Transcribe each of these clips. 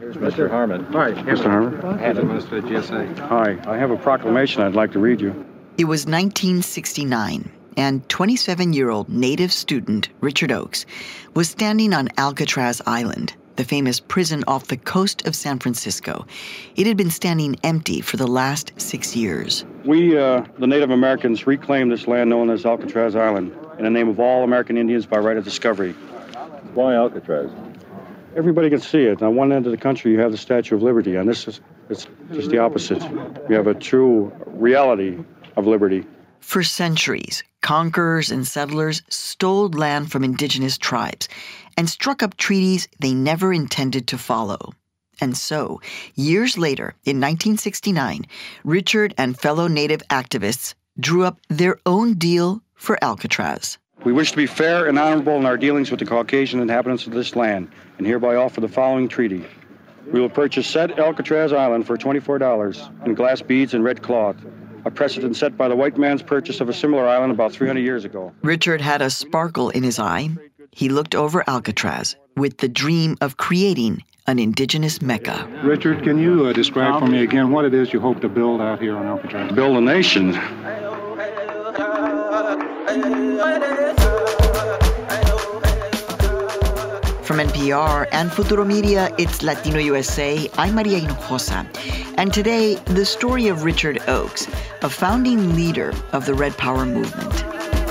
Here's Mr. Harmon. Hi, Mr. Harmon. Head of most of the GSA. Hi, I have a proclamation I'd like to read you. It was 1969, and 27-year-old native student Richard Oakes was standing on Alcatraz Island, the famous prison off the coast of San Francisco. It had been standing empty for the last 6 years. We, the Native Americans, reclaimed this land known as Alcatraz Island in the name of all American Indians by right of discovery. Why Alcatraz? Everybody can see it. On one end of the country, you have the Statue of Liberty, and it's just the opposite. We have a true reality of liberty. For centuries, conquerors and settlers stole land from indigenous tribes and struck up treaties they never intended to follow. And so, years later, in 1969, Richard and fellow Native activists drew up their own deal for Alcatraz. We wish to be fair and honorable in our dealings with the Caucasian inhabitants of this land, and hereby offer the following treaty. We will purchase said Alcatraz Island for $24 in glass beads and red cloth, a precedent set by the white man's purchase of a similar island about 300 years ago. Richard had a sparkle in his eye. He looked over Alcatraz with the dream of creating an indigenous Mecca. Richard, can you describe for me again what it is you hope to build out here on Alcatraz? Build a nation. From NPR and Futuro Media, it's Latino USA. I'm Maria Hinojosa. And today, the story of Richard Oakes, a founding leader of the Red Power movement.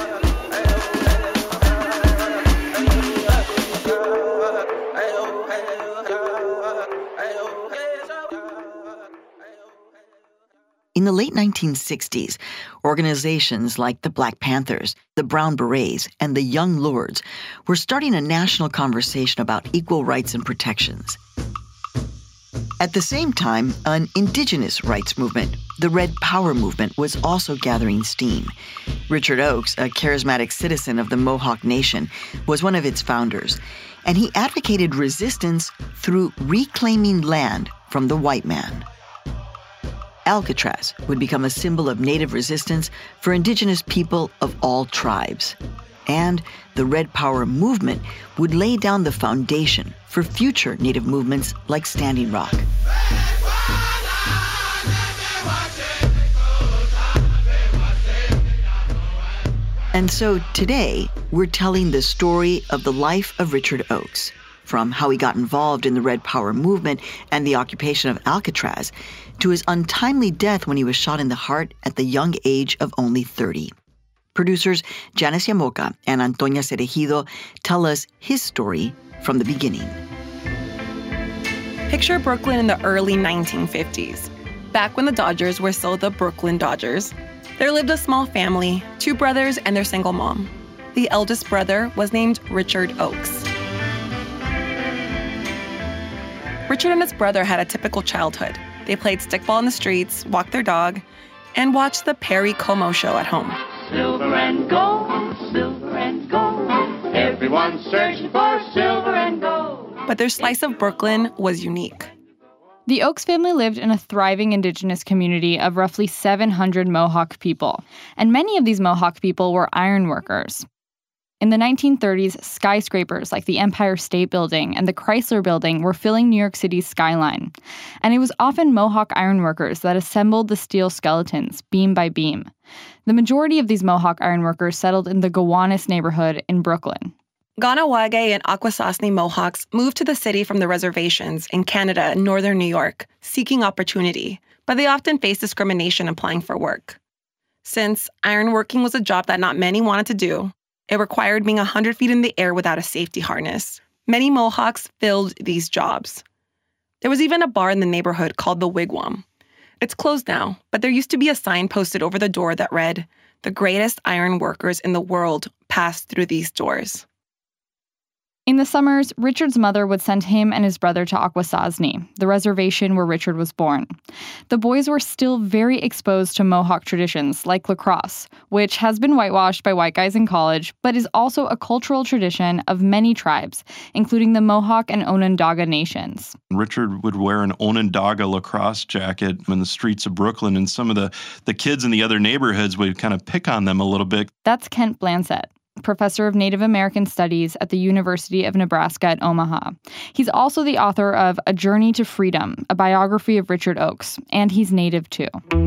In the late 1960s, organizations like the Black Panthers, the Brown Berets, and the Young Lords were starting a national conversation about equal rights and protections. At the same time, an indigenous rights movement, the Red Power movement, was also gathering steam. Richard Oakes, a charismatic citizen of the Mohawk Nation, was one of its founders, and he advocated resistance through reclaiming land from the white man. Alcatraz would become a symbol of Native resistance for indigenous people of all tribes. And the Red Power movement would lay down the foundation for future Native movements like Standing Rock. And so today, we're telling the story of the life of Richard Oakes, from how he got involved in the Red Power movement and the occupation of Alcatraz, to his untimely death when he was shot in the heart at the young age of only 30. Producers Janice Yamoca and Antonia Cerejido tell us his story from the beginning. Picture Brooklyn in the early 1950s. Back when the Dodgers were still the Brooklyn Dodgers, there lived a small family, 2 brothers and their single mom. The eldest brother was named Richard Oakes. Richard and his brother had a typical childhood. They played stickball in the streets, walked their dog, and watched the Perry Como show at home. Silver and gold, silver and gold. Everyone's searching for silver and gold. But their slice of Brooklyn was unique. The Oakes family lived in a thriving indigenous community of roughly 700 Mohawk people, and many of these Mohawk people were iron workers. In the 1930s, skyscrapers like the Empire State Building and the Chrysler Building were filling New York City's skyline. And it was often Mohawk ironworkers that assembled the steel skeletons, beam by beam. The majority of these Mohawk ironworkers settled in the Gowanus neighborhood in Brooklyn. Ganawage and Akwesasne Mohawks moved to the city from the reservations in Canada and northern New York, seeking opportunity, but they often faced discrimination applying for work. Since ironworking was a job that not many wanted to do, it required being 100 feet in the air without a safety harness. Many Mohawks filled these jobs. There was even a bar in the neighborhood called the Wigwam. It's closed now, but there used to be a sign posted over the door that read, "The greatest iron workers in the world passed through these doors." In the summers, Richard's mother would send him and his brother to Akwesasne, the reservation where Richard was born. The boys were still very exposed to Mohawk traditions like lacrosse, which has been whitewashed by white guys in college, but is also a cultural tradition of many tribes, including the Mohawk and Onondaga nations. Richard would wear an Onondaga lacrosse jacket in the streets of Brooklyn, and some of the kids in the other neighborhoods would kind of pick on them a little bit. That's Kent Blanchett. professor of Native American Studies at the University of Nebraska at Omaha. He's also the author of A Journey to Freedom, a biography of Richard Oakes, and he's Native too.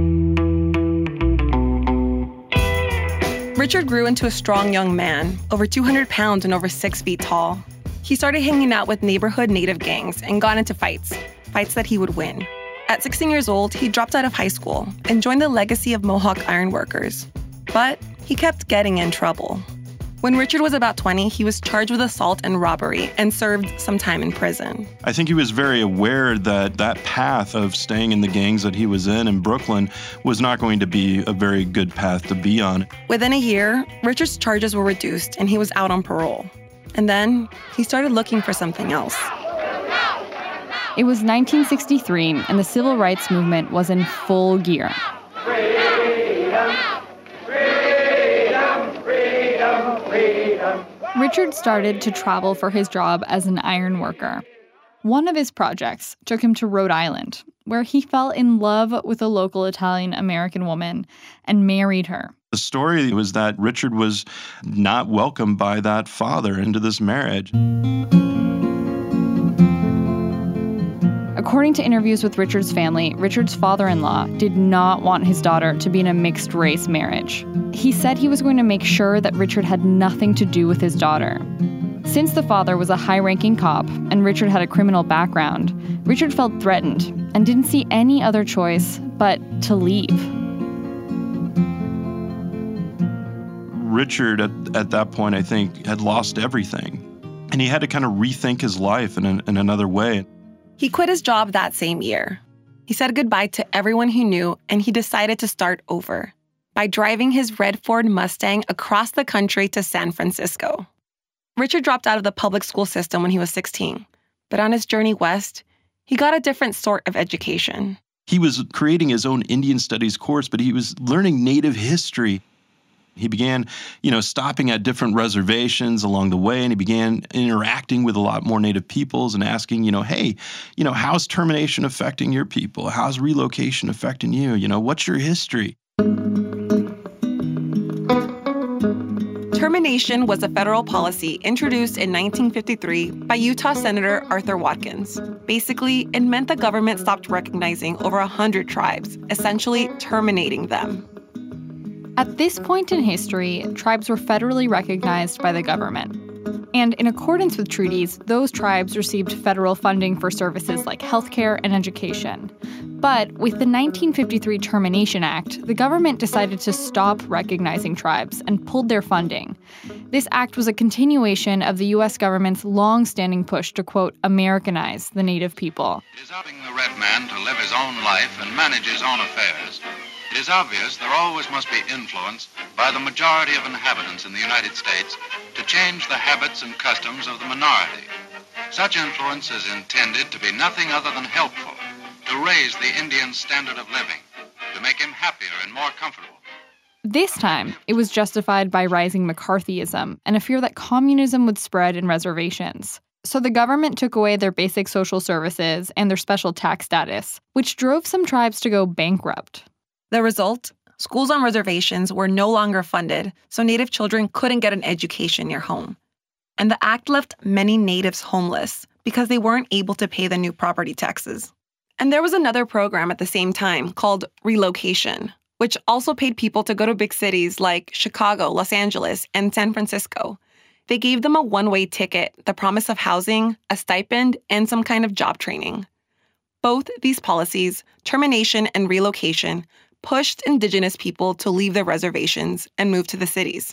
Richard grew into a strong young man, over 200 pounds and over 6 feet tall. He started hanging out with neighborhood Native gangs and got into fights that he would win. At 16 years old, he dropped out of high school and joined the legacy of Mohawk ironworkers. But he kept getting in trouble. When Richard was about 20, he was charged with assault and robbery and served some time in prison. I think he was very aware that that path of staying in the gangs that he was in Brooklyn was not going to be a very good path to be on. Within a year, Richard's charges were reduced and he was out on parole. And then he started looking for something else. It was 1963, and the civil rights movement was in full gear. Richard started to travel for his job as an iron worker. One of his projects took him to Rhode Island, where he fell in love with a local Italian-American woman and married her. The story was that Richard was not welcomed by that father into this marriage. According to interviews with Richard's family, Richard's father-in-law did not want his daughter to be in a mixed-race marriage. He said he was going to make sure that Richard had nothing to do with his daughter. Since the father was a high-ranking cop and Richard had a criminal background, Richard felt threatened and didn't see any other choice but to leave. Richard, at that point, I think, had lost everything. And he had to kind of rethink his life in another way. He quit his job that same year. He said goodbye to everyone he knew, and he decided to start over by driving his red Ford Mustang across the country to San Francisco. Richard dropped out of the public school system when he was 16, but on his journey west, he got a different sort of education. He was creating his own Indian Studies course, but he was learning Native history. He began, stopping at different reservations along the way, and he began interacting with a lot more Native peoples and asking, hey, how's termination affecting your people? How's relocation affecting you? What's your history? Termination was a federal policy introduced in 1953 by Utah Senator Arthur Watkins. Basically, it meant the government stopped recognizing over 100 tribes, essentially terminating them. At this point in history, tribes were federally recognized by the government. And in accordance with treaties, those tribes received federal funding for services like healthcare and education. But with the 1953 Termination Act, the government decided to stop recognizing tribes and pulled their funding. This act was a continuation of the U.S. government's long-standing push to, quote, Americanize the Native people. It is helping the red man to live his own life and manage his own affairs. It is obvious there always must be influence by the majority of inhabitants in the United States to change the habits and customs of the minority. Such influence is intended to be nothing other than helpful, to raise the Indian's standard of living, to make him happier and more comfortable. This time, it was justified by rising McCarthyism and a fear that communism would spread in reservations. So the government took away their basic social services and their special tax status, which drove some tribes to go bankrupt. The result? Schools on reservations were no longer funded, so Native children couldn't get an education near home. And the act left many Natives homeless because they weren't able to pay the new property taxes. And there was another program at the same time called relocation, which also paid people to go to big cities like Chicago, Los Angeles, and San Francisco. They gave them a one-way ticket, the promise of housing, a stipend, and some kind of job training. Both these policies, termination and relocation, pushed Indigenous people to leave their reservations and move to the cities.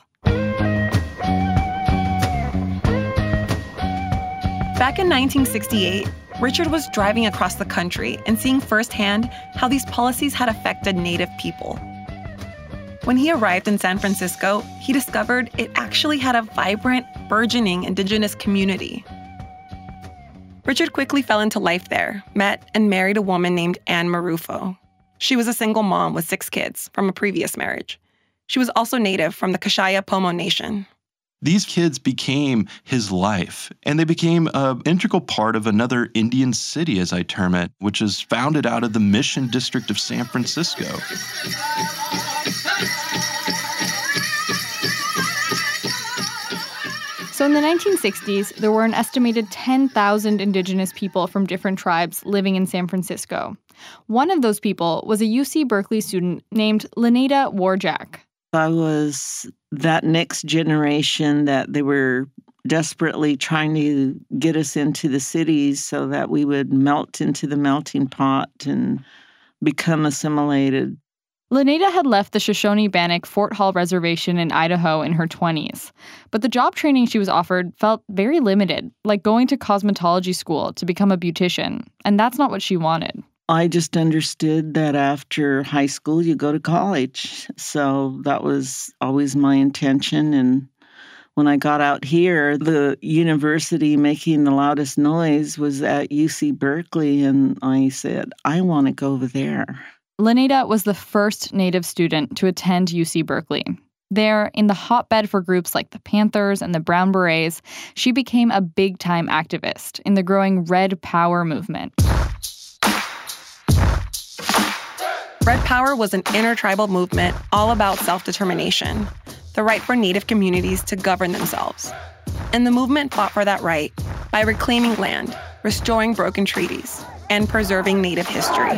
Back in 1968, Richard was driving across the country and seeing firsthand how these policies had affected Native people. When he arrived in San Francisco, he discovered it actually had a vibrant, burgeoning Indigenous community. Richard quickly fell into life there, met and married a woman named Anne Marufo. She was a single mom with 6 kids from a previous marriage. She was also Native from the Kashaya Pomo Nation. These kids became his life, and they became an integral part of another Indian city, as I term it, which is founded out of the Mission District of San Francisco. So in the 1960s, there were an estimated 10,000 indigenous people from different tribes living in San Francisco. One of those people was a UC Berkeley student named Leneda Warjack. I was that next generation that they were desperately trying to get us into the cities so that we would melt into the melting pot and become assimilated. Leneda had left the Shoshone-Bannock Fort Hall Reservation in Idaho in her 20s, but the job training she was offered felt very limited, like going to cosmetology school to become a beautician, and that's not what she wanted. I just understood that after high school, you go to college. So that was always my intention. And when I got out here, the university making the loudest noise was at UC Berkeley. And I said, I want to go over there. Leneda was the first Native student to attend UC Berkeley. There, in the hotbed for groups like the Panthers and the Brown Berets, she became a big-time activist in the growing Red Power movement. Red Power was an intertribal movement all about self-determination, the right for Native communities to govern themselves. And the movement fought for that right by reclaiming land, restoring broken treaties, and preserving Native history.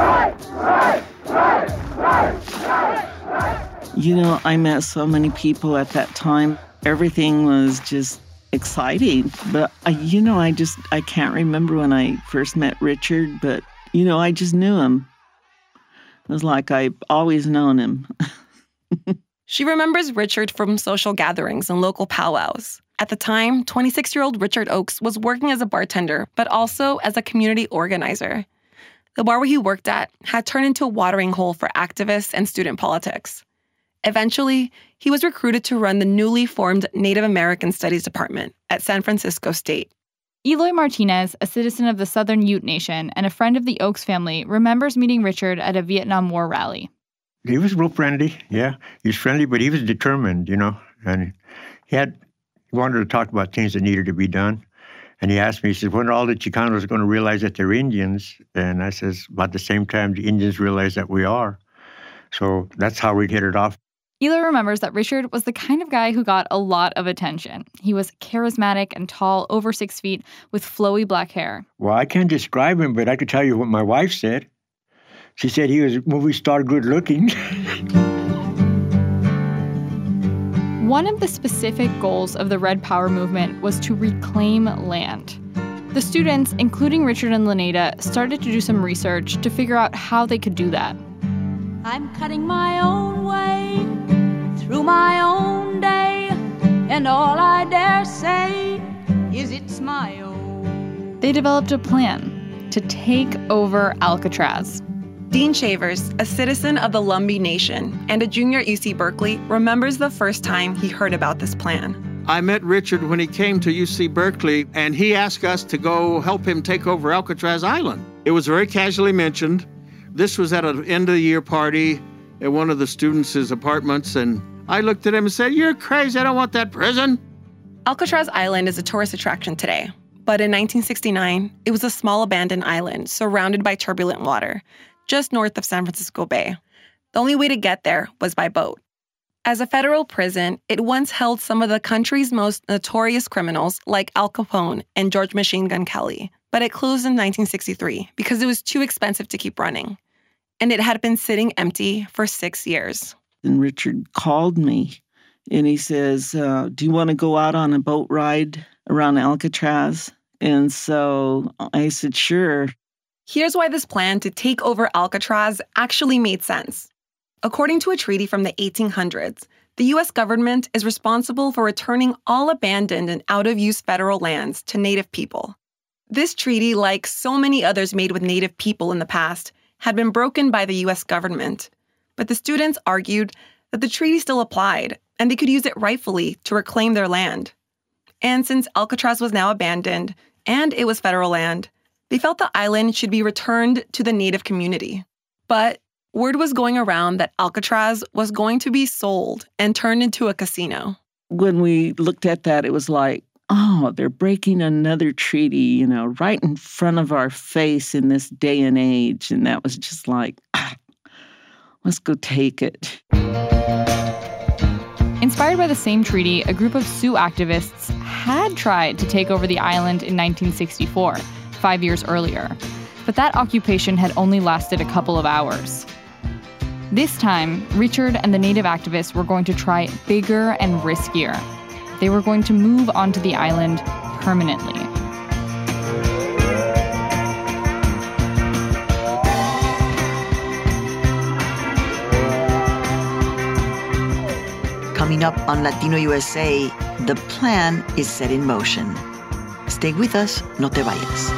You know, I met so many people at that time. Everything was just exciting. But, I can't remember when I first met Richard, but, I just knew him. It was like I've always known him. She remembers Richard from social gatherings and local powwows. At the time, 26-year-old Richard Oakes was working as a bartender, but also as a community organizer. The bar where he worked at had turned into a watering hole for activists and student politics. Eventually, he was recruited to run the newly formed Native American Studies Department at San Francisco State. Eloy Martinez, a citizen of the Southern Ute Nation and a friend of the Oakes family, remembers meeting Richard at a Vietnam War rally. He was real friendly, yeah. He was friendly, but he was determined, and he wanted to talk about things that needed to be done. And he asked me, he said, when are all the Chicanos going to realize that they're Indians? And I says, about the same time the Indians realize that we are. So that's how we hit it off. Eloy remembers that Richard was the kind of guy who got a lot of attention. He was charismatic and tall, over 6 feet, with flowy black hair. Well, I can't describe him, but I could tell you what my wife said. She said he was movie star good looking. One of the specific goals of the Red Power movement was to reclaim land. The students, including Richard and Leneda, started to do some research to figure out how they could do that. I'm cutting my own way through my own day, and all I dare say is it's my own. They developed a plan to take over Alcatraz. Dean Shavers, a citizen of the Lumbee Nation and a junior at UC Berkeley, remembers the first time he heard about this plan. I met Richard when he came to UC Berkeley, and he asked us to go help him take over Alcatraz Island. It was very casually mentioned. This was at an end-of-the-year party at one of the students' apartments, and I looked at him and said, "You're crazy, I don't want that prison." Alcatraz Island is a tourist attraction today, but in 1969, it was a small abandoned island surrounded by turbulent water, just north of San Francisco Bay. The only way to get there was by boat. As a federal prison, it once held some of the country's most notorious criminals like Al Capone and George Machine Gun Kelly, but it closed in 1963 because it was too expensive to keep running. And it had been sitting empty for 6 years. And Richard called me and he says, do you want to go out on a boat ride around Alcatraz? And so I said, sure. Here's why this plan to take over Alcatraz actually made sense. According to a treaty from the 1800s, the U.S. government is responsible for returning all abandoned and out-of-use federal lands to Native people. This treaty, like so many others made with Native people in the past, had been broken by the U.S. government. But the students argued that the treaty still applied, and they could use it rightfully to reclaim their land. And since Alcatraz was now abandoned, and it was federal land, they felt the island should be returned to the Native community. But word was going around that Alcatraz was going to be sold and turned into a casino. When we looked at that, it was like, oh, they're breaking another treaty, right in front of our face in this day and age. And that was just like, let's go take it. Inspired by the same treaty, a group of Sioux activists had tried to take over the island in 1964, 5 years earlier. But that occupation had only lasted a couple of hours. This time, Richard and the native activists were going to try bigger and riskier. They were going to move onto the island permanently. Coming up on Latino USA, the plan is set in motion. Stay with us, no te vayas.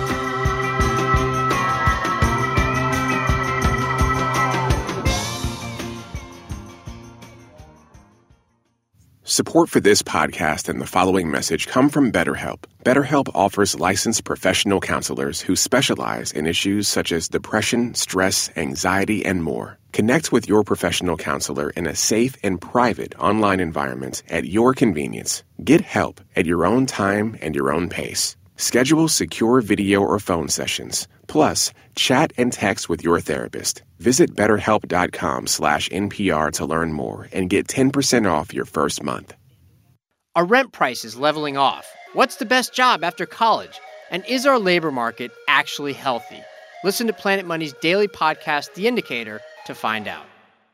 Support for this podcast and the following message come from BetterHelp. BetterHelp offers licensed professional counselors who specialize in issues such as depression, stress, anxiety, and more. Connect with your professional counselor in a safe and private online environment at your convenience. Get help at your own time and your own pace. Schedule secure video or phone sessions. Plus, chat and text with your therapist. Visit BetterHelp.com/NPR to learn more and get 10% off your first month. Our rent price is leveling off. What's the best job after college? And is our labor market actually healthy? Listen to Planet Money's daily podcast, The Indicator, to find out.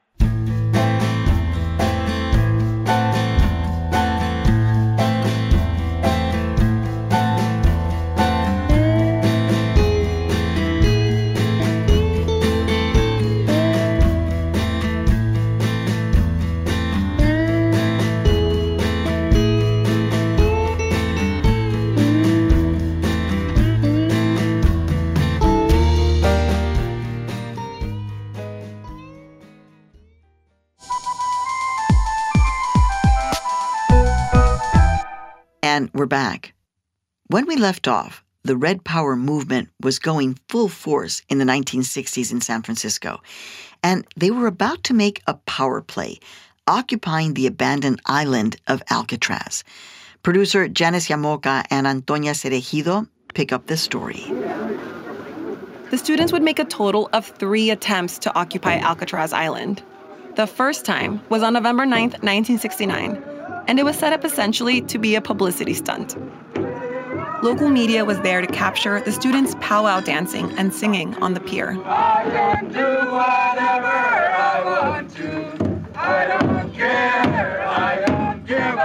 And we're back. When we left off, the Red Power movement was going full force in the 1960s in San Francisco, and they were about to make a power play, occupying the abandoned island of Alcatraz. Producer Janice Yamoca and Antonia Cerejido pick up this story. The students would make a total of 3 attempts to occupy Alcatraz Island. The first time was on November 9th, 1969, and it was set up essentially to be a publicity stunt. Local media was there to capture the students powwow dancing and singing on the pier. I can do whatever I want to. I don't care. I don't give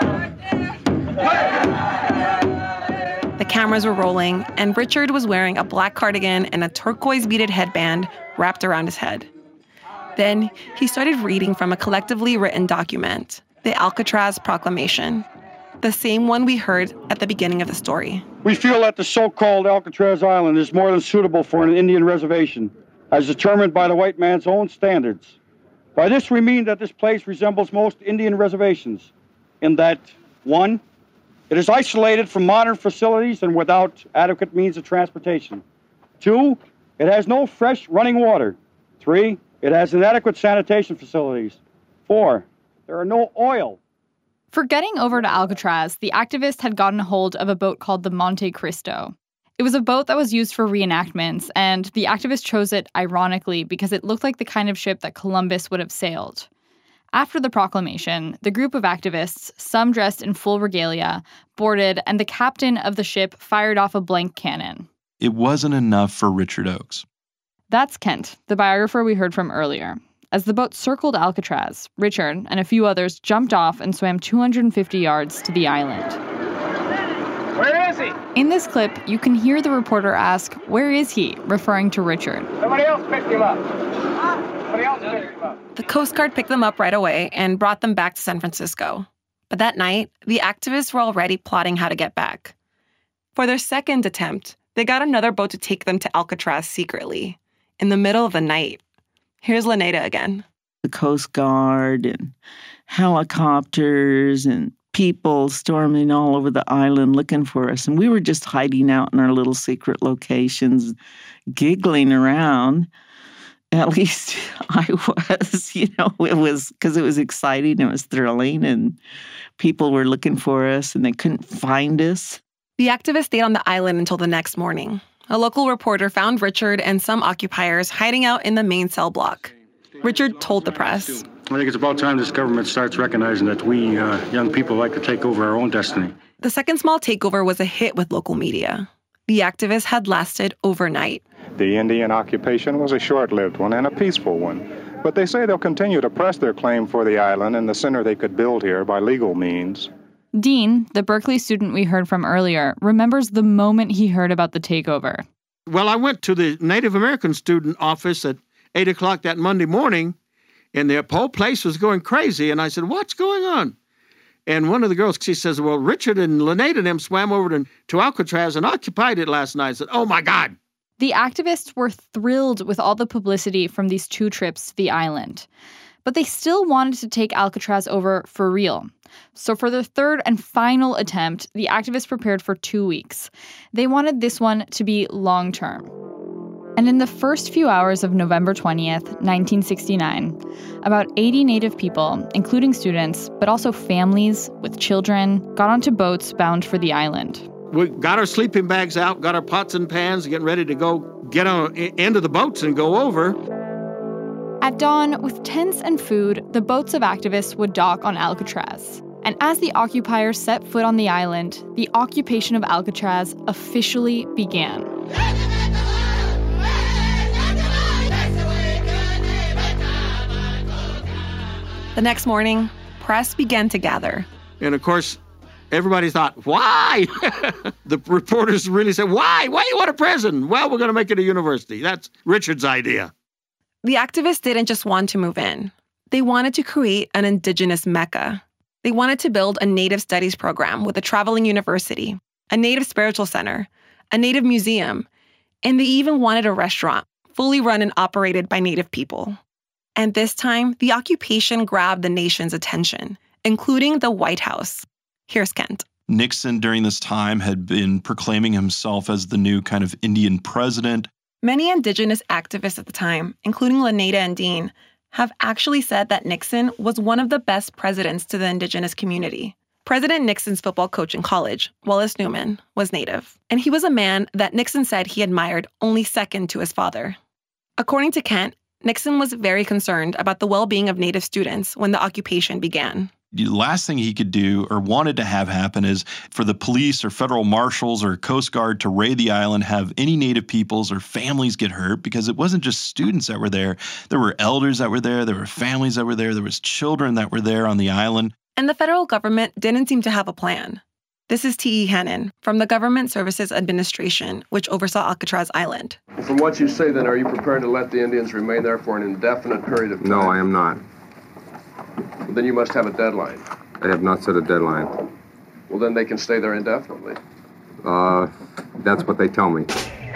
a... The cameras were rolling, and Richard was wearing a black cardigan and a turquoise beaded headband wrapped around his head. Then he started reading from a collectively written document, the Alcatraz Proclamation, the same one we heard at the beginning of the story. We feel that the so-called Alcatraz Island is more than suitable for an Indian reservation, as determined by the white man's own standards. By this we mean that this place resembles most Indian reservations, in that, 1, it is isolated from modern facilities and without adequate means of transportation. 2, it has no fresh running water. 3, it has inadequate sanitation facilities. 4, there are no oil. For getting over to Alcatraz, the activists had gotten a hold of a boat called the Monte Cristo. It was a boat that was used for reenactments, and the activists chose it ironically because it looked like the kind of ship that Columbus would have sailed. After the proclamation, the group of activists, some dressed in full regalia, boarded, and the captain of the ship fired off a blank cannon. It wasn't enough for Richard Oakes. That's Kent, the biographer we heard from earlier. As the boat circled Alcatraz, Richard and a few others jumped off and swam 250 yards to the island. Where is he? In this clip, you can hear the reporter ask, "Where is he?" referring to Richard. Somebody else picked him up. Somebody else picked him up. The Coast Guard picked them up right away and brought them back to San Francisco. But that night, the activists were already plotting how to get back. For their second attempt, they got another boat to take them to Alcatraz secretly, in the middle of the night. Here's Leneda again. The Coast Guard and helicopters and people storming all over the island looking for us. And we were just hiding out in our little secret locations, giggling around. At least I was, it was because it was exciting, it was thrilling, and people were looking for us and they couldn't find us. The activists stayed on the island until the next morning. A local reporter found Richard and some occupiers hiding out in the main cell block. Richard told the press, I think it's about time this government starts recognizing that we young people like to take over our own destiny. The second small takeover was a hit with local media. The activists had lasted overnight. The Indian occupation was a short-lived one and a peaceful one. But they say they'll continue to press their claim for the island and the center they could build here by legal means. Dean, the Berkeley student we heard from earlier, remembers the moment he heard about the takeover. Well, I went to the Native American student office at 8 o'clock that Monday morning, and the whole place was going crazy. And I said, what's going on? And one of the girls, she says, well, Richard and Lynette and them swam over to Alcatraz and occupied it last night. I said, oh, my God. The activists were thrilled with all the publicity from these 2 trips to the island. But they still wanted to take Alcatraz over for real. So for their third and final attempt, the activists prepared for 2 weeks. They wanted this one to be long-term. And in the first few hours of November 20th, 1969, about 80 Native people, including students, but also families with children, got onto boats bound for the island. We got our sleeping bags out, got our pots and pans, getting ready to go get on the end of the boats and go over. At dawn, with tents and food, the boats of activists would dock on Alcatraz. And as the occupiers set foot on the island, the occupation of Alcatraz officially began. The next morning, press began to gather. And of course, everybody thought, why? The reporters really said, why? Why you want a prison? Well, we're going to make it a university. That's Richard's idea. The activists didn't just want to move in. They wanted to create an indigenous Mecca. They wanted to build a Native studies program with a traveling university, a Native spiritual center, a Native museum, and they even wanted a restaurant fully run and operated by Native people. And this time, the occupation grabbed the nation's attention, including the White House. Here's Kent. Nixon, during this time, had been proclaiming himself as the new kind of Indian president. Many indigenous activists at the time, including Lynetta and Dean, have actually said that Nixon was one of the best presidents to the indigenous community. President Nixon's football coach in college, Wallace Newman, was Native, and he was a man that Nixon said he admired only second to his father. According to Kent, Nixon was very concerned about the well-being of Native students when the occupation began. The last thing he could do or wanted to have happen is for the police or federal marshals or Coast Guard to raid the island, have any Native peoples or families get hurt, because it wasn't just students that were there. There were elders that were there. There were families that were there. There was children that were there on the island. And the federal government didn't seem to have a plan. This is T.E. Hannon from the Government Services Administration, which oversaw Alcatraz Island. From what you say, then, are you prepared to let the Indians remain there for an indefinite period of time? No, I am not. Well, then you must have a deadline. I have not set a deadline. Well, then they can stay there indefinitely. That's what they tell me.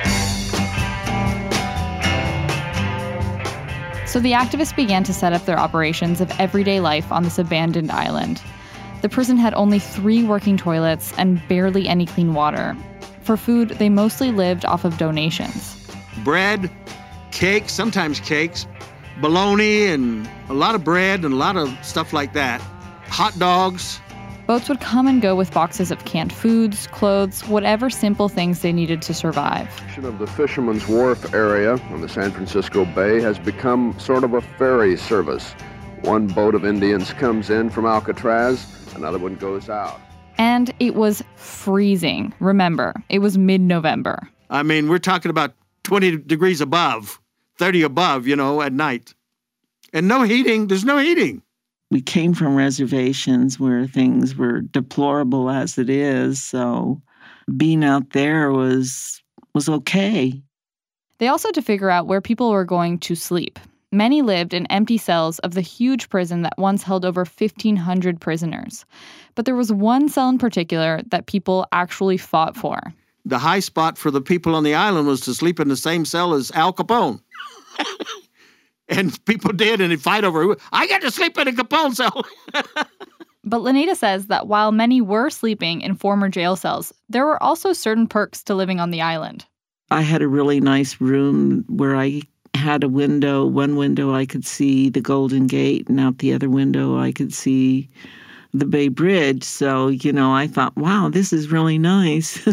So the activists began to set up their operations of everyday life on this abandoned island. The prison had only 3 working toilets and barely any clean water. For food, they mostly lived off of donations. Bread, cakes, sometimes cakes, bologna, and a lot of bread and a lot of stuff like that. Hot dogs. Boats would come and go with boxes of canned foods, clothes, whatever simple things they needed to survive. Of the Fisherman's Wharf area on the San Francisco Bay has become sort of a ferry service. One boat of Indians comes in from Alcatraz, another one goes out. And it was freezing. Remember, it was mid-November. I mean, we're talking about 20 degrees above, 30 above, at night. And no heating. There's no heating. We came from reservations where things were deplorable as it is, so being out there was okay. They also had to figure out where people were going to sleep. Many lived in empty cells of the huge prison that once held over 1,500 prisoners. But there was one cell in particular that people actually fought for. The high spot for the people on the island was to sleep in the same cell as Al Capone. And people did, and they'd fight over, I got to sleep in a Capone cell. But Lynetta says that while many were sleeping in former jail cells, there were also certain perks to living on the island. I had a really nice room where I had a window. One window I could see the Golden Gate, and out the other window I could see the Bay Bridge. So, I thought, wow, this is really nice.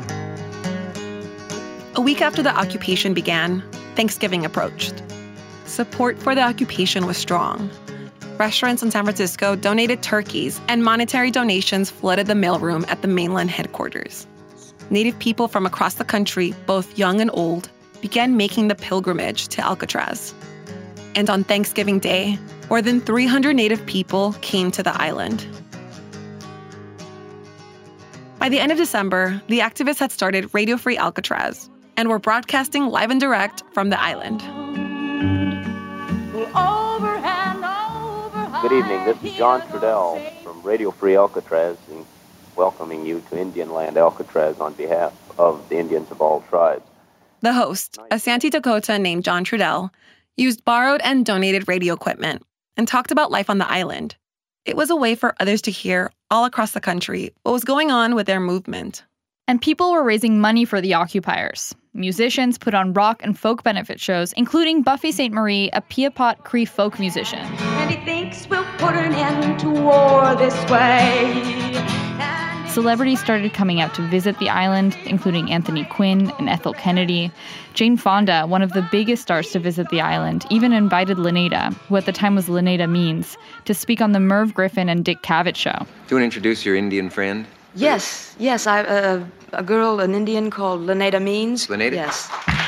A week after the occupation began, Thanksgiving approached. support for the occupation was strong. Restaurants in San Francisco donated turkeys, and monetary donations flooded the mailroom at the mainland headquarters. Native people from across the country, both young and old, began making the pilgrimage to Alcatraz. And on Thanksgiving Day, more than 300 Native people came to the island. By the end of December, the activists had started Radio Free Alcatraz and were broadcasting live and direct from the island. Good evening, this is John Trudell from Radio Free Alcatraz, welcoming you to Indian Land Alcatraz on behalf of the Indians of all tribes. The host, a Santee Dakota named John Trudell, used borrowed and donated radio equipment and talked about life on the island. It was a way for others to hear all across the country what was going on with their movement. And people were raising money for the occupiers. Musicians put on rock and folk benefit shows, including Buffy St. Marie, a Piapot Cree folk musician. And he thinks we'll put an end to war this way. Celebrities started coming out to visit the island, including Anthony Quinn and Ethel Kennedy. Jane Fonda, one of the biggest stars to visit the island, even invited Lynetta, who at the time was Lynetta Means, to speak on the Merv Griffin and Dick Cavett show. Do you want to introduce your Indian friend? Yes, a girl, an Indian called Lynetta Means. Lynetta? Yes.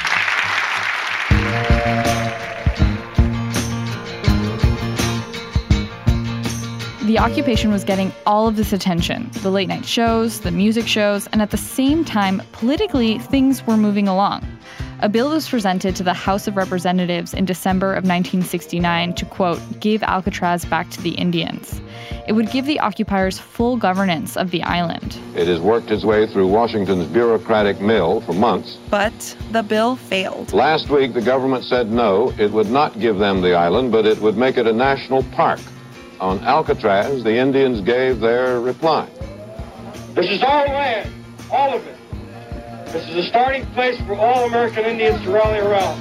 The occupation was getting all of this attention, the late night shows, the music shows, and at the same time, politically, things were moving along. A bill was presented to the House of Representatives in December of 1969 to, quote, give Alcatraz back to the Indians. It would give the occupiers full governance of the island. It has worked its way through Washington's bureaucratic mill for months. But the bill failed. Last week, the government said no, it would not give them the island, but it would make it a national park. On Alcatraz, the Indians gave their reply. This is our land, all of it. This is a starting place for all American Indians to rally around.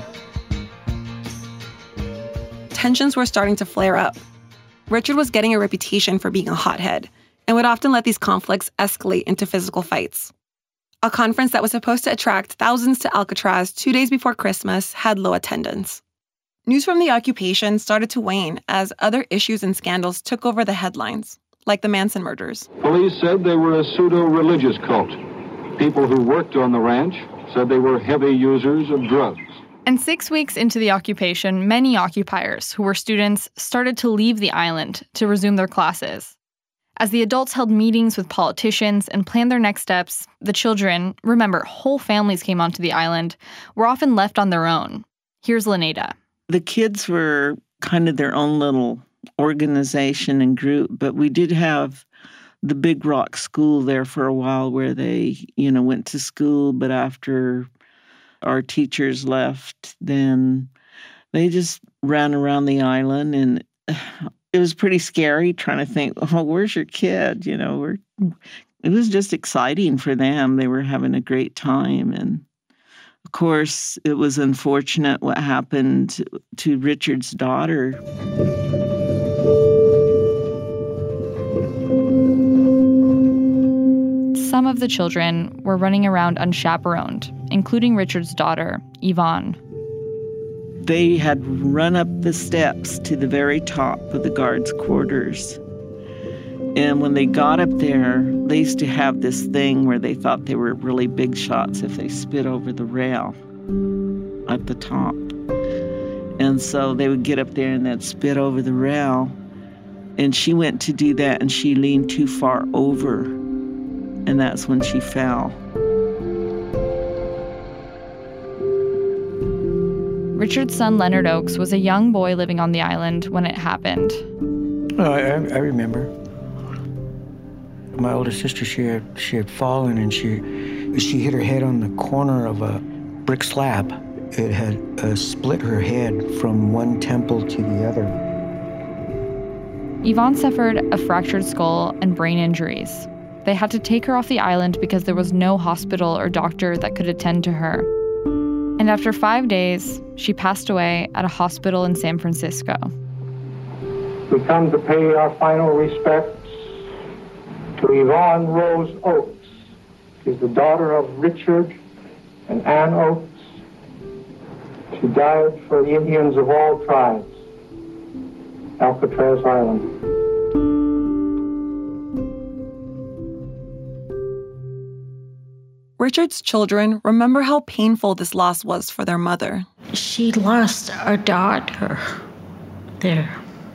Tensions were starting to flare up. Richard was getting a reputation for being a hothead and would often let these conflicts escalate into physical fights. A conference that was supposed to attract thousands to Alcatraz 2 days before Christmas had low attendance. News from the occupation started to wane as other issues and scandals took over the headlines, like the Manson murders. Police said they were a pseudo-religious cult. People who worked on the ranch said they were heavy users of drugs. And 6 weeks into the occupation, many occupiers who were students started to leave the island to resume their classes. As the adults held meetings with politicians and planned their next steps, the children, remember, whole families came onto the island, were often left on their own. Here's Lynetta. The kids were kind of their own little organization and group, but we did have the Big Rock School there for a while where they, went to school, but after our teachers left, then they just ran around the island, and it was pretty scary trying to think, oh, where's your kid? It was just exciting for them. They were having a great time, and of course, it was unfortunate what happened to Richard's daughter. Some of the children were running around unchaperoned, including Richard's daughter, Yvonne. They had run up the steps to the very top of the guards' quarters. And when they got up there, they used to have this thing where they thought they were really big shots if they spit over the rail at the top. And so they would get up there and they'd spit over the rail. And she went to do that and she leaned too far over. And that's when she fell. Richard's son, Leonard Oakes, was a young boy living on the island when it happened. I remember. My older sister, she had fallen and she hit her head on the corner of a brick slab. It had split her head from one temple to the other. Yvonne suffered a fractured skull and brain injuries. They had to take her off the island because there was no hospital or doctor that could attend to her. And after 5 days, she passed away at a hospital in San Francisco. We come to pay our final respects to Yvonne Rose Oakes. She's the daughter of Richard and Ann Oakes. She died for the Indians of all tribes. Alcatraz Island. Richard's children remember how painful this loss was for their mother. She lost our daughter there.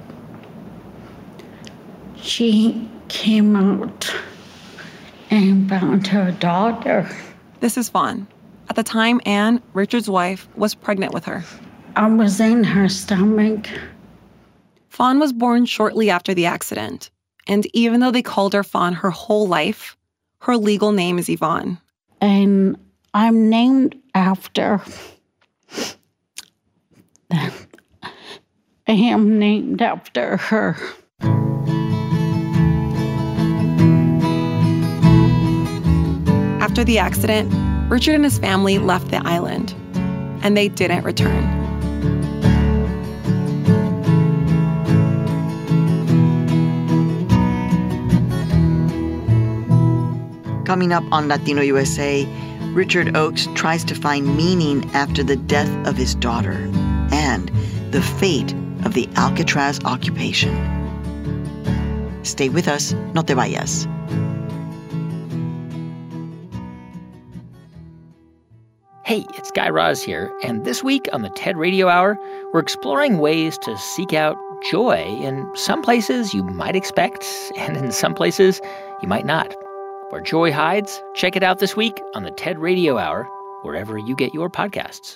She came out and found her daughter. This is Fawn. At the time, Anne, Richard's wife, was pregnant with her. I was in her stomach. Fawn was born shortly after the accident. And even though they called her Fawn her whole life, her legal name is Yvonne. And I'm named after... I am named after her. After the accident, Richard and his family left the island, and they didn't return. Coming up on Latino USA, Richard Oakes tries to find meaning after the death of his daughter and the fate of the Alcatraz occupation. Stay with us, no te vayas. Hey, it's Guy Raz here, and this week on the TED Radio Hour, we're exploring ways to seek out joy in some places you might expect, and in some places you might not. Where joy hides, check it out this week on the TED Radio Hour, wherever you get your podcasts.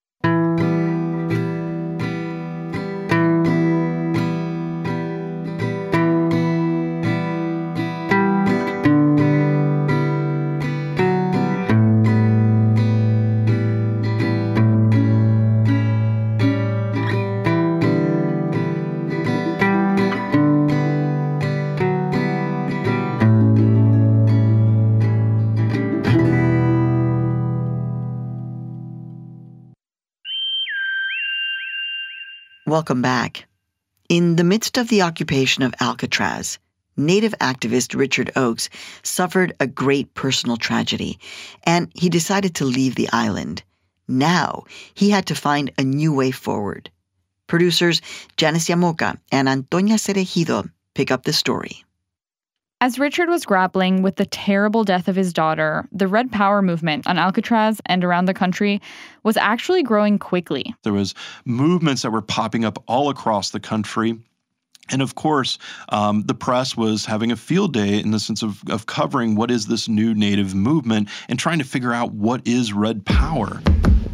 Welcome back. In the midst of the occupation of Alcatraz, Native activist Richard Oakes suffered a great personal tragedy, and he decided to leave the island. Now, he had to find a new way forward. Producers Janice Yamoca and Antonia Cerejido pick up the story. As Richard was grappling with the terrible death of his daughter, the Red Power movement on Alcatraz and around the country was actually growing quickly. There was movements that were popping up all across the country. And of course, the press was having a field day in the sense of covering what is this new Native movement and trying to figure out what is Red Power.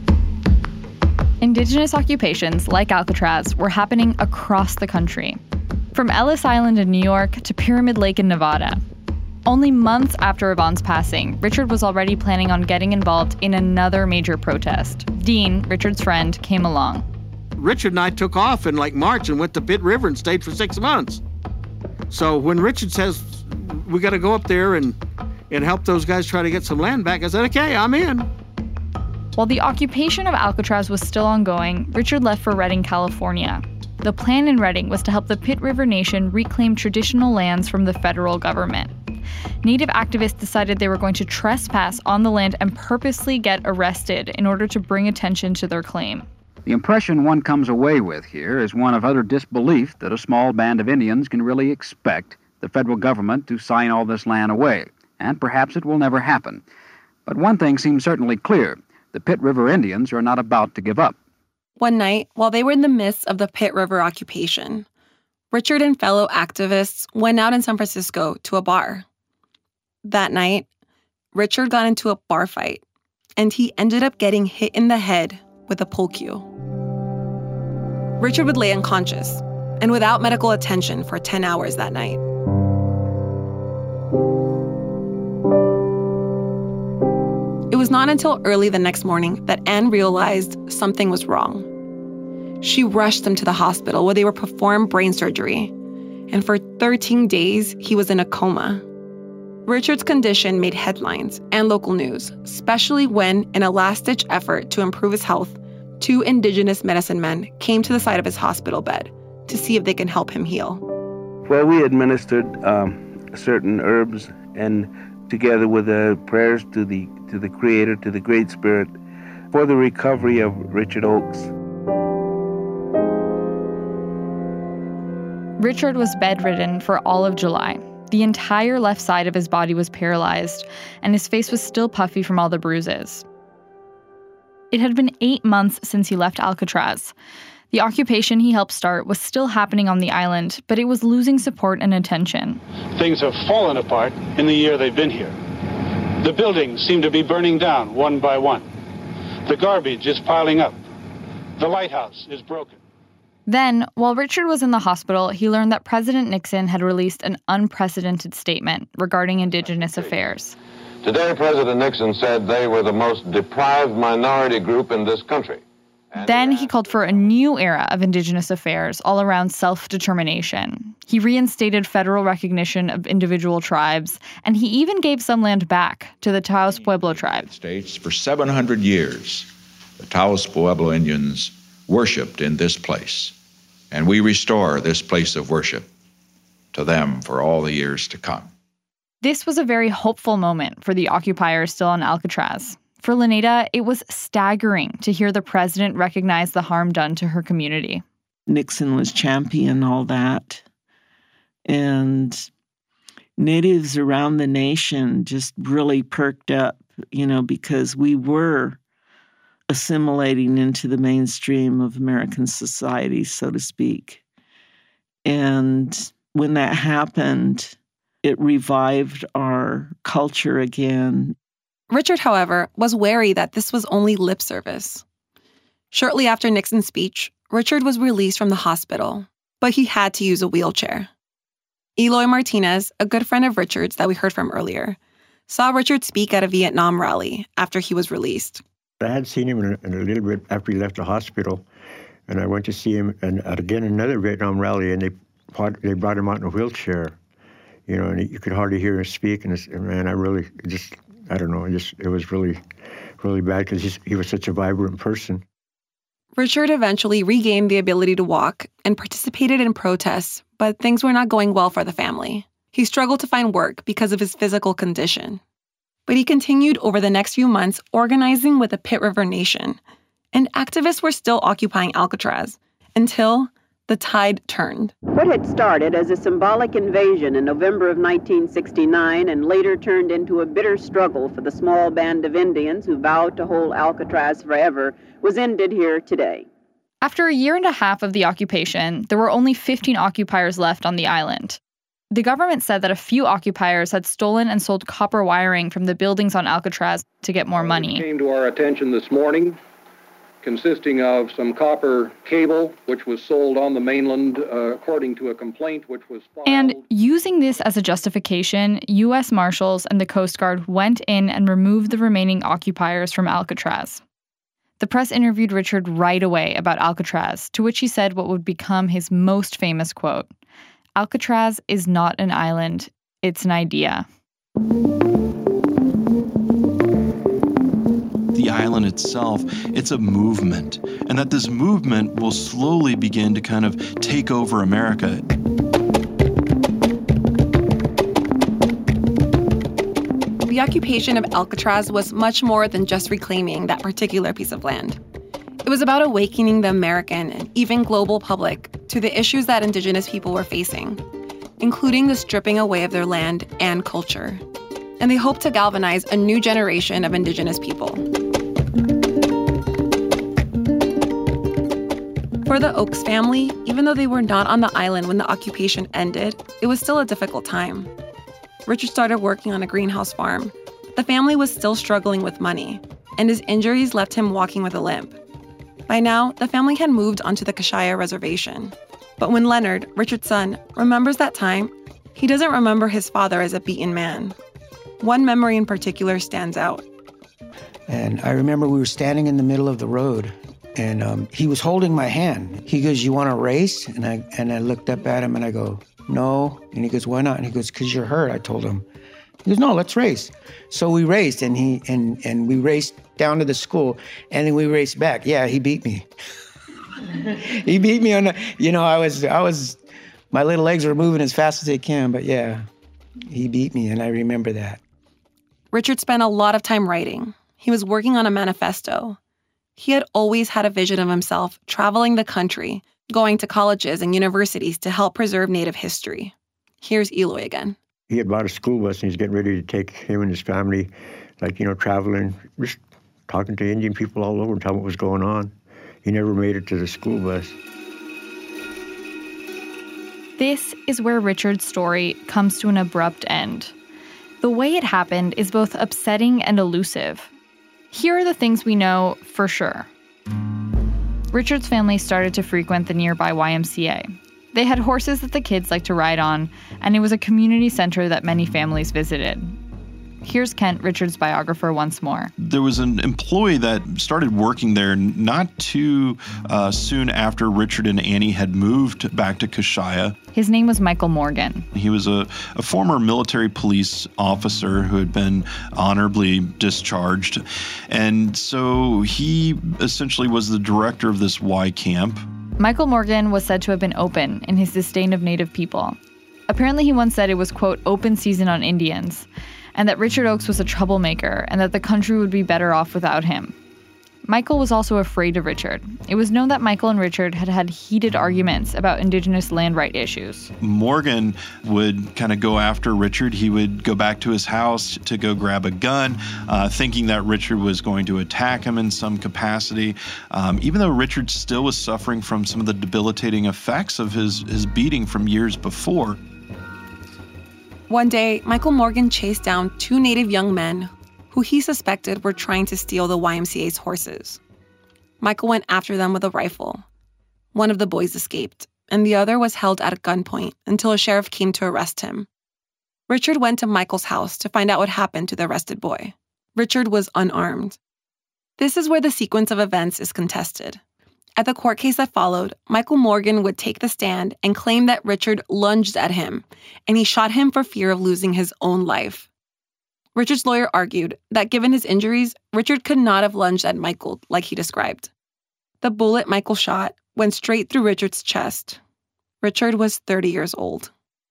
Indigenous occupations like Alcatraz were happening across the country. From Ellis Island in New York to Pyramid Lake in Nevada. Only months after Yvonne's passing, Richard was already planning on getting involved in another major protest. Dean, Richard's friend, came along. Richard and I took off in March and went to Pitt River and stayed for 6 months. So when Richard says, we got to go up there and help those guys try to get some land back, I said, okay, I'm in. While the occupation of Alcatraz was still ongoing, Richard left for Redding, California. The plan in Redding was to help the Pitt River Nation reclaim traditional lands from the federal government. Native activists decided they were going to trespass on the land and purposely get arrested in order to bring attention to their claim. The impression one comes away with here is one of utter disbelief that a small band of Indians can really expect the federal government to sign all this land away, and perhaps it will never happen. But one thing seems certainly clear. The Pitt River Indians are not about to give up. One night, while they were in the midst of the Pitt River occupation, Richard and fellow activists went out in San Francisco to a bar. That night, Richard got into a bar fight, and he ended up getting hit in the head with a pool cue. Richard would lay unconscious and without medical attention for 10 hours that night. It was not until early the next morning that Anne realized something was wrong. She rushed him to the hospital where they were performed brain surgery, and for 13 days, he was in a coma. Richard's condition made headlines and local news, especially when, in a last-ditch effort to improve his health, 2 indigenous medicine men came to the side of his hospital bed to see if they can help him heal. Well, we administered certain herbs, and together with prayers to the Creator, to the Great Spirit, for the recovery of Richard Oakes. Richard was bedridden for all of July. The entire left side of his body was paralyzed, and his face was still puffy from all the bruises. It had been 8 months since he left Alcatraz. The occupation he helped start was still happening on the island, but it was losing support and attention. Things have fallen apart in the year they've been here. The buildings seem to be burning down one by one. The garbage is piling up. The lighthouse is broken. Then, while Richard was in the hospital, he learned that President Nixon had released an unprecedented statement regarding Indigenous affairs. Today, President Nixon said they were the most deprived minority group in this country. Then he called for a new era of Indigenous affairs all around self-determination. He reinstated federal recognition of individual tribes, and he even gave some land back to the Taos Pueblo tribe. States, for 700 years, the Taos Pueblo Indians worshipped in this place, and we restore this place of worship to them for all the years to come. This was a very hopeful moment for the occupiers still on Alcatraz. For Leneda, it was staggering to hear the president recognize the harm done to her community. Nixon was championing all that. And natives around the nation just really perked up, because we were assimilating into the mainstream of American society, so to speak. And when that happened, it revived our culture again. Richard, however, was wary that this was only lip service. Shortly after Nixon's speech, Richard was released from the hospital, but he had to use a wheelchair. Eloy Martinez, a good friend of Richard's that we heard from earlier, saw Richard speak at a Vietnam rally after he was released. I had seen him in a little bit after he left the hospital, and I went to see him at again another Vietnam rally, and they brought him out in a wheelchair, and you could hardly hear him speak, and man, it was really, really bad because he was such a vibrant person. Richard eventually regained the ability to walk and participated in protests, but things were not going well for the family. He struggled to find work because of his physical condition. But he continued over the next few months organizing with the Pit River Nation, and activists were still occupying Alcatraz until the tide turned. What had started as a symbolic invasion in November of 1969 and later turned into a bitter struggle for the small band of Indians who vowed to hold Alcatraz forever was ended here today. After a year and a half of the occupation, there were only 15 occupiers left on the island. The government said that a few occupiers had stolen and sold copper wiring from the buildings on Alcatraz to get more money. It came to our attention this morning, consisting of some copper cable, which was sold on the mainland, according to a complaint which was filed. And using this as a justification, U.S. Marshals and the Coast Guard went in and removed the remaining occupiers from Alcatraz. The press interviewed Richard right away about Alcatraz, to which he said what would become his most famous quote: "Alcatraz is not an island, it's an idea." The island itself, it's a movement, and that this movement will slowly begin to kind of take over America. The occupation of Alcatraz was much more than just reclaiming that particular piece of land. It was about awakening the American and even global public to the issues that Indigenous people were facing, including the stripping away of their land and culture. And they hoped to galvanize a new generation of Indigenous people. For the Oakes family, even though they were not on the island when the occupation ended, it was still a difficult time. Richard started working on a greenhouse farm. The family was still struggling with money, and his injuries left him walking with a limp. By now, the family had moved onto the Kashaya Reservation. But when Leonard, Richard's son, remembers that time, he doesn't remember his father as a beaten man. One memory in particular stands out. And I remember we were standing in the middle of the road, and he was holding my hand. He goes, "You want to race?" And I looked up at him and I go, "No." And he goes, "Why not?" And he goes, "'Cause you're hurt," I told him. He goes, "No, let's race." So we raced, and we raced down to the school, and then we raced back. Yeah, he beat me. He beat me on the, I was, my little legs were moving as fast as they can, but yeah, he beat me, and I remember that. Richard spent a lot of time writing. He was working on a manifesto. He had always had a vision of himself traveling the country, going to colleges and universities to help preserve Native history. Here's Eloy again. He had bought a school bus and he's getting ready to take him and his family, traveling, just talking to Indian people all over and telling what was going on. He never made it to the school bus. This is where Richard's story comes to an abrupt end. The way it happened is both upsetting and elusive. Here are the things we know for sure. Richard's family started to frequent the nearby YMCA. They had horses that the kids liked to ride on, and it was a community center that many families visited. Here's Kent, Richard's biographer, once more. There was an employee that started working there not too soon after Richard and Annie had moved back to Kashaya. His name was Michael Morgan. He was a former military police officer who had been honorably discharged. And so he essentially was the director of this Y camp. Michael Morgan was said to have been open in his disdain of Native people. Apparently he once said it was, quote, open season on Indians, and that Richard Oakes was a troublemaker and that the country would be better off without him. Michael was also afraid of Richard. It was known that Michael and Richard had had heated arguments about Indigenous land right issues. Morgan would kind of go after Richard. He would go back to his house to go grab a gun, thinking that Richard was going to attack him in some capacity, even though Richard still was suffering from some of the debilitating effects of his beating from years before. One day, Michael Morgan chased down two Native young men who he suspected were trying to steal the YMCA's horses. Michael went after them with a rifle. One of the boys escaped, and the other was held at gunpoint until a sheriff came to arrest him. Richard went to Michael's house to find out what happened to the arrested boy. Richard was unarmed. This is where the sequence of events is contested. At the court case that followed, Michael Morgan would take the stand and claim that Richard lunged at him, and he shot him for fear of losing his own life. Richard's lawyer argued that given his injuries, Richard could not have lunged at Michael like he described. The bullet Michael shot went straight through Richard's chest. Richard was 30 years old.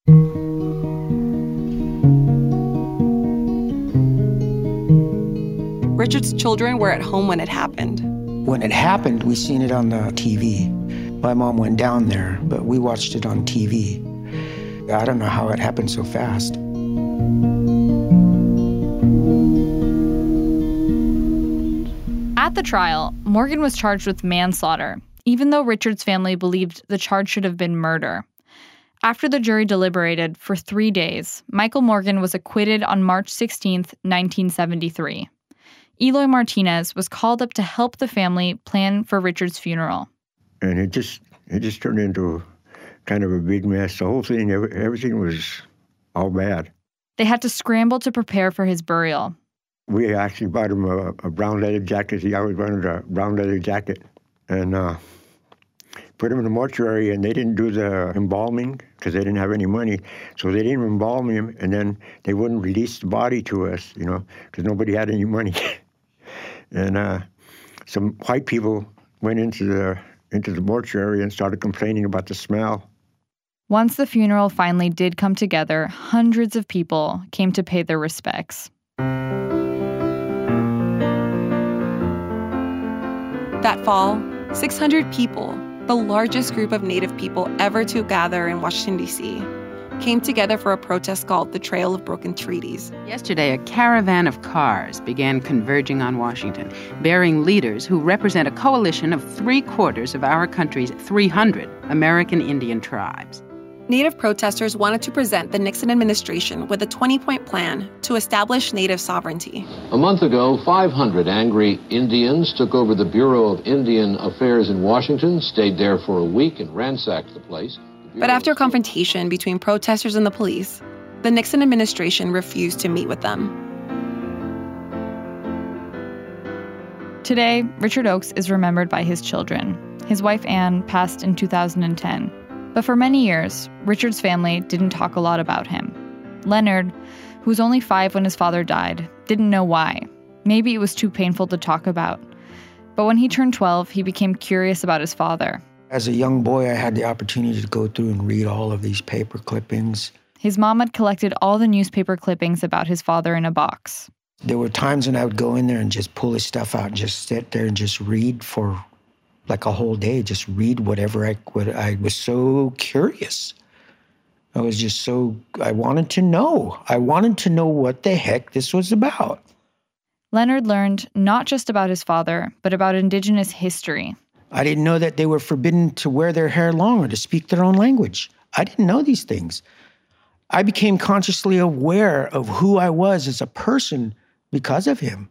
Richard's children were at home when it happened. When it happened, we seen it on the TV. My mom went down there, but we watched it on TV. I don't know how it happened so fast. At the trial, Morgan was charged with manslaughter, even though Richard's family believed the charge should have been murder. After the jury deliberated for 3 days, Michael Morgan was acquitted on March 16, 1973. Eloy Martinez was called up to help the family plan for Richard's funeral. And it just turned into kind of a big mess. The whole thing, everything was all bad. They had to scramble to prepare for his burial. We actually bought him a brown leather jacket. He always wanted a brown leather jacket. And put him in the mortuary, and they didn't do the embalming because they didn't have any money. So they didn't embalm him, and then they wouldn't release the body to us, because nobody had any money. And some white people went into the mortuary and started complaining about the smell. Once the funeral finally did come together, hundreds of people came to pay their respects. That fall, 600 people, the largest group of Native people ever to gather in Washington, D.C., came together for a protest called the Trail of Broken Treaties. Yesterday, a caravan of cars began converging on Washington, bearing leaders who represent a coalition of 3/4 of our country's 300 American Indian tribes. Native protesters wanted to present the Nixon administration with a 20-point plan to establish Native sovereignty. A month ago, 500 angry Indians took over the Bureau of Indian Affairs in Washington, stayed there for a week, and ransacked the place. But after a confrontation between protesters and the police, the Nixon administration refused to meet with them. Today, Richard Oakes is remembered by his children. His wife, Anne, passed in 2010. But for many years, Richard's family didn't talk a lot about him. Leonard, who was only 5 when his father died, didn't know why. Maybe it was too painful to talk about. But when he turned 12, he became curious about his father. As a young boy, I had the opportunity to go through and read all of these paper clippings. His mom had collected all the newspaper clippings about his father in a box. There were times when I would go in there and just pull his stuff out and just sit there and just read for like a whole day, just read whatever I was so curious. I wanted to know. I wanted to know what the heck this was about. Leonard learned not just about his father, but about Indigenous history. I didn't know that they were forbidden to wear their hair long or to speak their own language. I didn't know these things. I became consciously aware of who I was as a person because of him.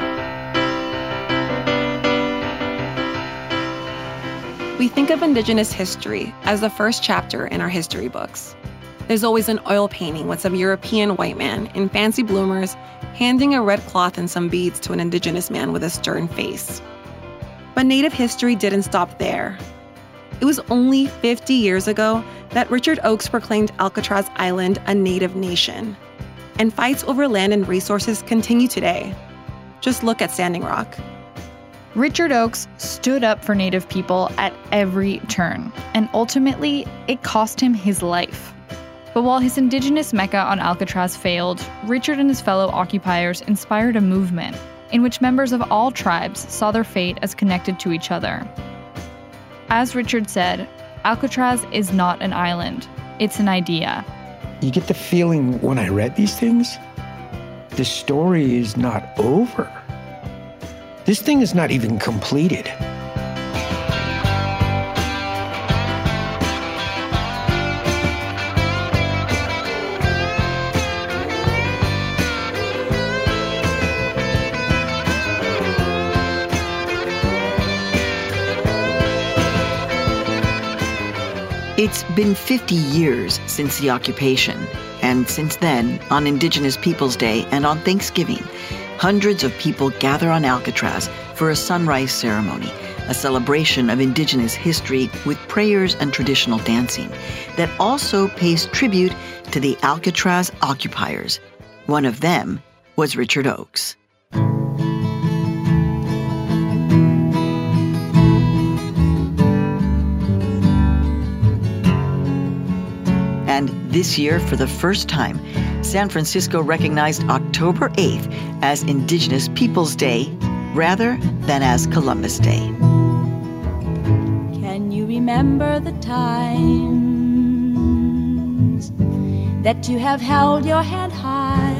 We think of Indigenous history as the first chapter in our history books. There's always an oil painting with some European white man in fancy bloomers handing a red cloth and some beads to an Indigenous man with a stern face. But Native history didn't stop there. It was only 50 years ago that Richard Oakes proclaimed Alcatraz Island a Native nation. And fights over land and resources continue today. Just look at Standing Rock. Richard Oakes stood up for Native people at every turn, and ultimately, it cost him his life. But while his Indigenous Mecca on Alcatraz failed, Richard and his fellow occupiers inspired a movement in which members of all tribes saw their fate as connected to each other. As Richard said, Alcatraz is not an island, it's an idea. You get the feeling when I read these things, the story is not over. This thing is not even completed. It's been 50 years since the occupation, and since then, on Indigenous Peoples Day and on Thanksgiving, hundreds of people gather on Alcatraz for a sunrise ceremony, a celebration of Indigenous history with prayers and traditional dancing that also pays tribute to the Alcatraz occupiers. One of them was Richard Oakes. And this year, for the first time, San Francisco recognized October 8th as Indigenous Peoples Day rather than as Columbus Day. Can you remember the times that you have held your head high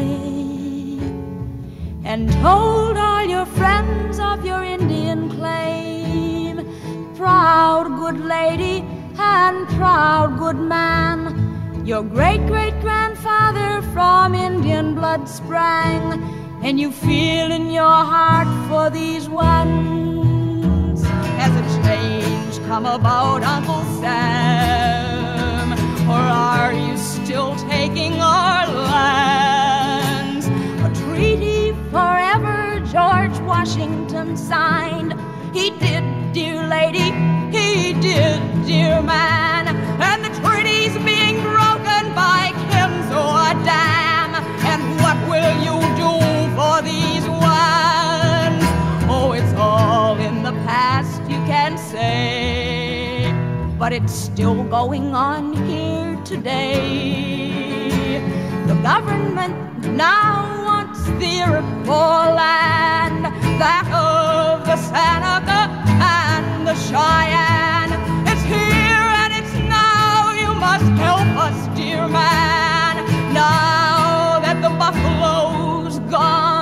and told all your friends of your Indian claim? Proud good lady and proud good man, your great-great-grandfather from Indian blood sprang, and you feel in your heart for these ones. Has a change come about, Uncle Sam? Or are you still taking our lands? A treaty forever George Washington signed. He did, dear lady, he did, dear man. And the treaty's being broken by Kenzo Dam. And what will you do for these ones? Oh, it's all in the past, you can say, but it's still going on here today. The government now wants the Iroquois land, that of the Seneca and the Cheyenne. It's here and it's now, you must help us, dear man, now that the buffalo's gone.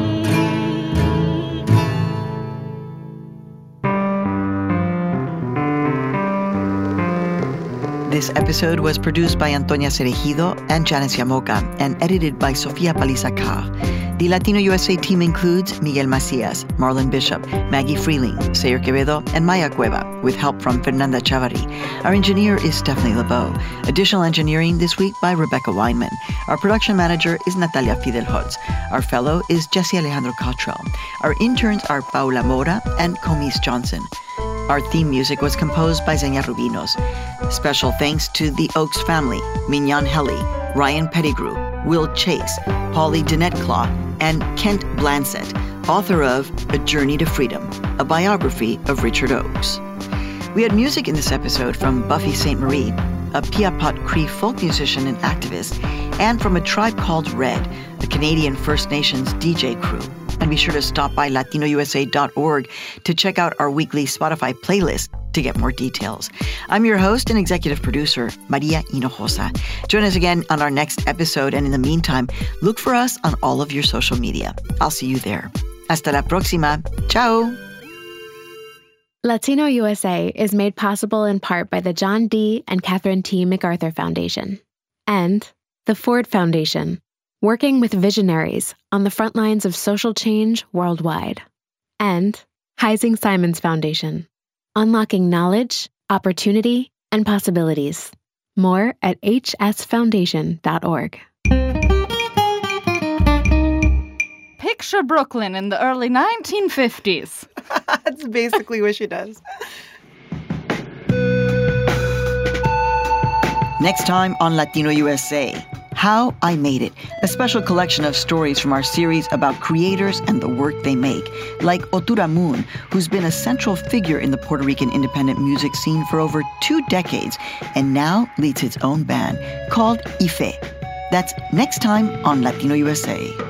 This episode was produced by Antonia Cerejido and Janice Yamoca and edited by Sofia Paliza-Carr. The Latino USA team includes Miguel Macias, Marlon Bishop, Maggie Freeling, Sayer Quevedo, and Maya Cueva, with help from Fernanda Chavarri. Our engineer is Stephanie LeBeau. Additional engineering this week by Rebecca Weinman. Our production manager is Natalia Fidelholtz. Our fellow is Jesse Alejandro Cottrell. Our interns are Paula Mora and Comis Johnson. Our theme music was composed by Zenia Rubinos. Special thanks to the Oakes family, Mignon Helly, Ryan Pettigrew, Will Chase, Polly Dinette-Claw, and Kent Blansett, author of A Journey to Freedom, a biography of Richard Oakes. We had music in this episode from Buffy St. Marie, a Piapot Cree folk musician and activist, and from A Tribe Called Red, a Canadian First Nations DJ crew. And be sure to stop by latinousa.org to check out our weekly Spotify playlist to get more details. I'm your host and executive producer, Maria Hinojosa. Join us again on our next episode, and in the meantime, look for us on all of your social media. I'll see you there. Hasta la próxima. Ciao. Latino USA is made possible in part by the John D. and Catherine T. MacArthur Foundation and the Ford Foundation, working with visionaries on the front lines of social change worldwide, and Heising Simons Foundation, unlocking knowledge, opportunity, and possibilities. More at hsfoundation.org. Picture Brooklyn in the early 1950s. That's basically what she does. Next time on Latino USA, How I Made It, a special collection of stories from our series about creators and the work they make, like Otura Moon, who's been a central figure in the Puerto Rican independent music scene for over 2 decades and now leads its own band called Ife. That's next time on Latino USA.